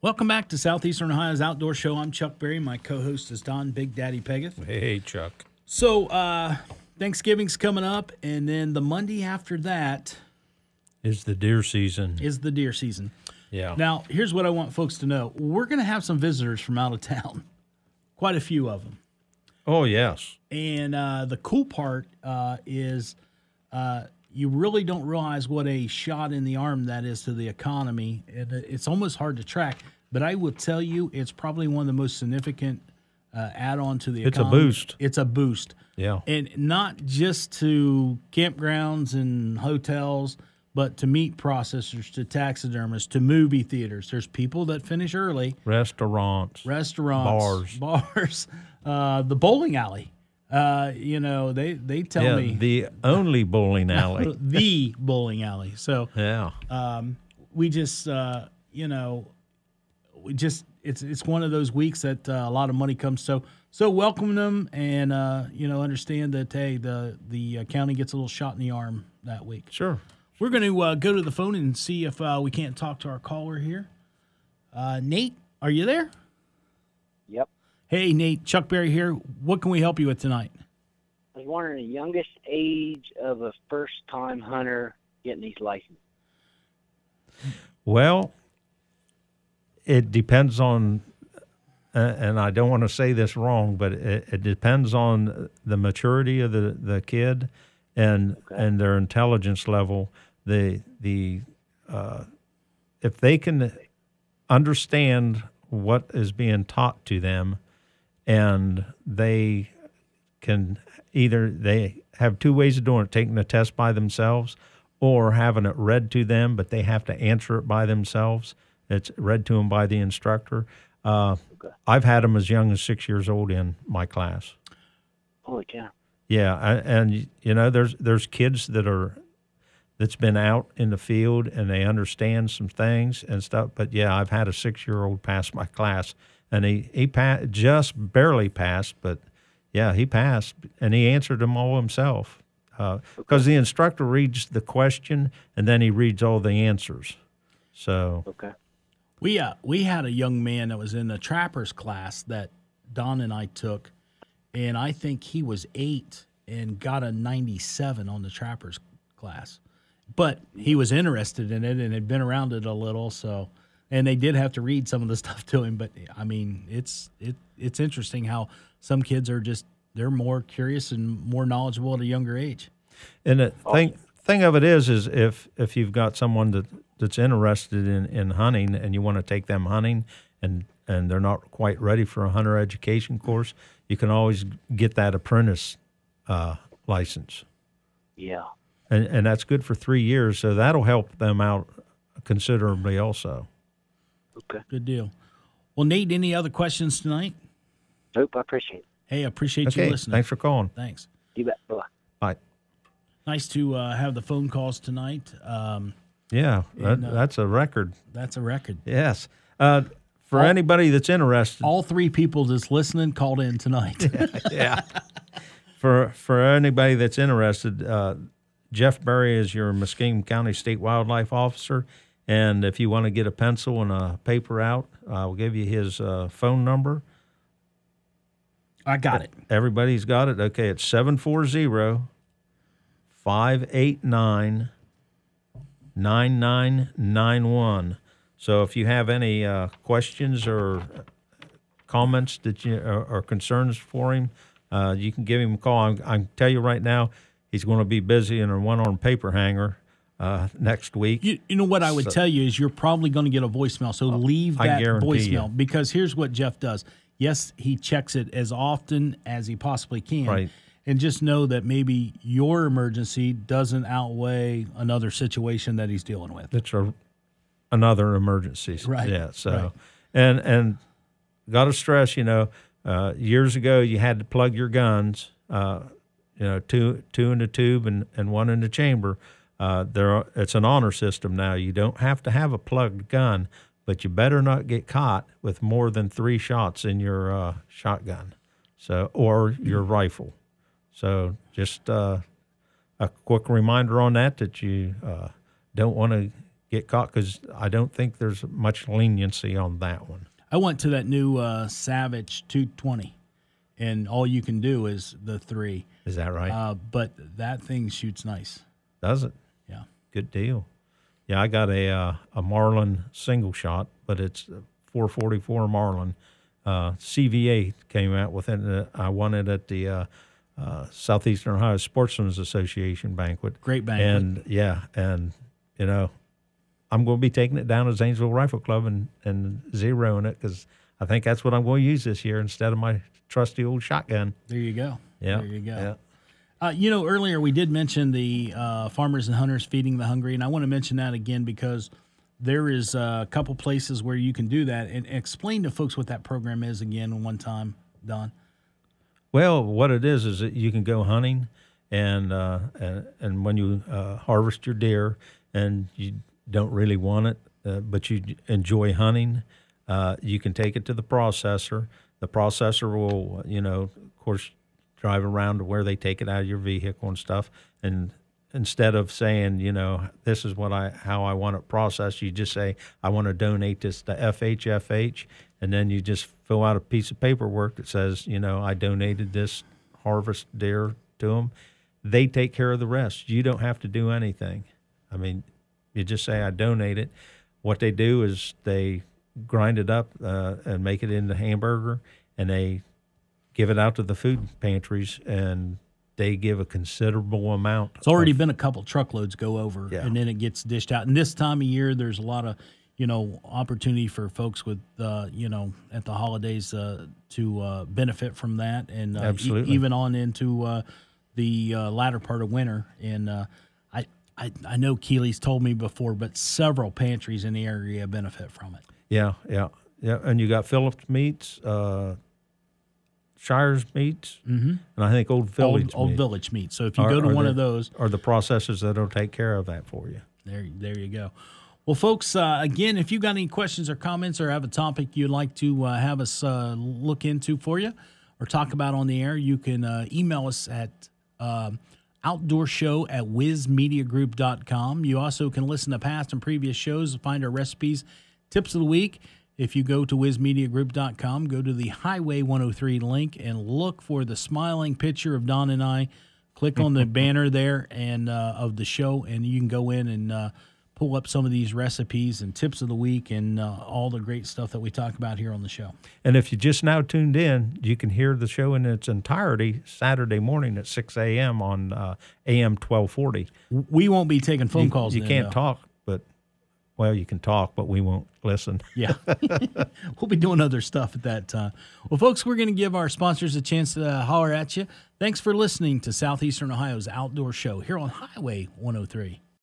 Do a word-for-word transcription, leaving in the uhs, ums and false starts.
Welcome back to Southeastern Ohio's Outdoor Show. I'm Chuck Berry. My co-host is Don Big Daddy Pegath. Hey, Chuck. So uh, Thanksgiving's coming up, and then the Monday after that is the deer season. Is the deer season. Yeah. Now, here's what I want folks to know. We're going to have some visitors from out of town, quite a few of them. Oh, yes. And uh, the cool part uh, is uh, you really don't realize what a shot in the arm that is to the economy. And it's almost hard to track, but I will tell you it's probably one of the most significant uh, add-on to the it's economy. It's a boost. It's a boost. Yeah. And not just to campgrounds and hotels, but to meat processors, to taxidermists, to movie theaters. There's people that finish early. Restaurants. Restaurants. Bars. Bars. Uh, the bowling alley. Uh, you know, they, they tell yeah, me. the only bowling alley. the bowling alley. So yeah, um, we just, uh, you know, we just, it's it's one of those weeks that uh, a lot of money comes. So so welcome them and, uh, you know, understand that, hey, the, the uh, county gets a little shot in the arm that week. Sure. We're going to uh, go to the phone and see if uh, we can't talk to our caller here. Uh, Nate, are you there? Yep. Hey, Nate, Chuck Berry here. What can we help you with tonight? I was wondering the youngest age of a first-time hunter getting his license. Well, it depends on, uh, and I don't want to say this wrong, but it, it depends on the maturity of the, the kid and okay. and their intelligence level. The the uh, if they can understand what is being taught to them, and they can either they have two ways of doing it: taking the test by themselves, or having it read to them, but they have to answer it by themselves. It's read to them by the instructor. Uh, okay. I've had them as young as six years old in my class. Holy cow! Yeah, I, and you know, there's there's kids that are that's been out in the field and they understand some things and stuff. But yeah, I've had a six-year-old pass my class, and he he pa- just barely passed, but yeah, he passed, and he answered them all himself because uh, okay. the instructor reads the question and then he reads all the answers. So okay, we uh we had a young man that was in the trappers class that Don and I took. And I think he was eight and got a ninety-seven on the trappers class. But he was interested in it and had been around it a little. So, and they did have to read some of the stuff to him. But, I mean, it's it it's interesting how some kids are just, they're more curious and more knowledgeable at a younger age. And the thing, thing of it is, is if, if you've got someone that, that's interested in, in hunting and you want to take them hunting and, and they're not quite ready for a hunter education course, you can always get that apprentice uh, license. Yeah. And and that's good for three years, so that'll help them out considerably also. Okay. Good deal. Well, Nate, any other questions tonight? Nope, I appreciate it. Hey, I appreciate okay, you listening. Thanks for calling. Thanks. You bet. Bye. Bye. Nice to uh, have the phone calls tonight. Um, yeah, that, and, uh, that's a record. That's a record. Yes. Uh, For all, anybody that's interested, all three people that's listening called in tonight. yeah, yeah. For for anybody that's interested, uh, Jeff Berry is your Muskingum County State Wildlife Officer, and if you want to get a pencil and a paper out, I'll give you his uh, phone number. I got it. Everybody's got it. Okay, it's seven four zero, five eight nine, nine nine nine one. So if you have any uh, questions or comments that you or, or concerns for him, uh, you can give him a call. I'm, I can tell you right now, he's going to be busy in a one-arm paper hanger uh, next week. You, you know what I would so, tell you is you're probably going to get a voicemail. So leave that voicemail you. because here's what Jeff does. Yes, he checks it as often as he possibly can. Right. And just know that maybe your emergency doesn't outweigh another situation that he's dealing with. It's a another emergency. Right. Yeah. So, right. and and got to stress, you know, uh, years ago you had to plug your guns, uh, you know, two two in the tube and, and one in the chamber. Uh, there, are, it's an honor system now. You don't have to have a plugged gun, but you better not get caught with more than three shots in your uh, shotgun, so or your rifle. So just uh, a quick reminder on that that you uh, don't want to get caught, because I don't think there's much leniency on that one. I went to that new uh, Savage two twenty, and all you can do is the three. Is that right? Uh, but that thing shoots nice. Does it? Yeah. Good deal. Yeah, I got a uh, a Marlin single shot, but it's four forty-four Marlin. Uh, C V A came out with it. Uh, I won it at the uh, uh, Southeastern Ohio Sportsmen's Association banquet. Great banquet. And yeah, and you know, I'm going to be taking it down to Zanesville Rifle Club and and zeroing it, because I think that's what I'm going to use this year instead of my trusty old shotgun. There you go. Yeah, There you go. Yeah. Uh, you know, earlier we did mention the uh, Farmers and Hunters Feeding the Hungry, and I want to mention that again because there is a couple places where you can do that. And explain to folks what that program is again one time, Don. Well, what it is is that you can go hunting, and uh, and, and when you uh, harvest your deer and you don't really want it, uh, but you enjoy hunting, uh, you can take it to the processor. The processor will, you know, of course, drive around to where they take it out of your vehicle and stuff. And instead of saying, you know, this is what I how I want it processed, you just say, I want to donate this to F H F H, and then you just fill out a piece of paperwork that says, you know, I donated this harvest deer to them. They take care of the rest. You don't have to do anything. I mean, you just say, I donate it. What they do is they grind it up uh, and make it into hamburger, and they give it out to the food pantries, and they give a considerable amount. It's already of, been a couple truckloads go over, Yeah. and then it gets dished out. And this time of year, there's a lot of, you know, opportunity for folks with, uh, you know, at the holidays uh, to uh, benefit from that, and uh, Absolutely. E- even on into uh, the uh, latter part of winter. And uh, I, I, I know Keely's told me before, but several pantries in the area benefit from it. Yeah, yeah, yeah. And you got Phillips Meats, uh, Shires Meats, mm-hmm. and I think Old Village Old, Old Meat Village Meat. So if you are- go to are one the- of those, are the processors that'll take care of that for you. There, there you go. Well, folks, uh, again, if you've got any questions or comments or have a topic you'd like to uh, have us uh, look into for you or talk about on the air, you can uh, email us at um, outdoorshow at whiz media group dot com. You also can listen to past and previous shows and find our recipes, tips of the week. If you go to whiz media group dot com, go to the Highway one oh three link and look for the smiling picture of Don and I. Click on the banner there and uh, of the show, and you can go in and uh, pull up some of these recipes and tips of the week and uh, all the great stuff that we talk about here on the show. And if you just now tuned in, you can hear the show in its entirety Saturday morning at six a.m. on uh, A M twelve forty. We won't be taking phone You, calls. you then, can't though. talk, but, well, you can talk, but we won't listen. Yeah. We'll be doing other stuff at that time. Well, folks, we're going to give our sponsors a chance to uh, holler at you. Thanks for listening to Southeastern Ohio's Outdoor Show here on Highway one oh three.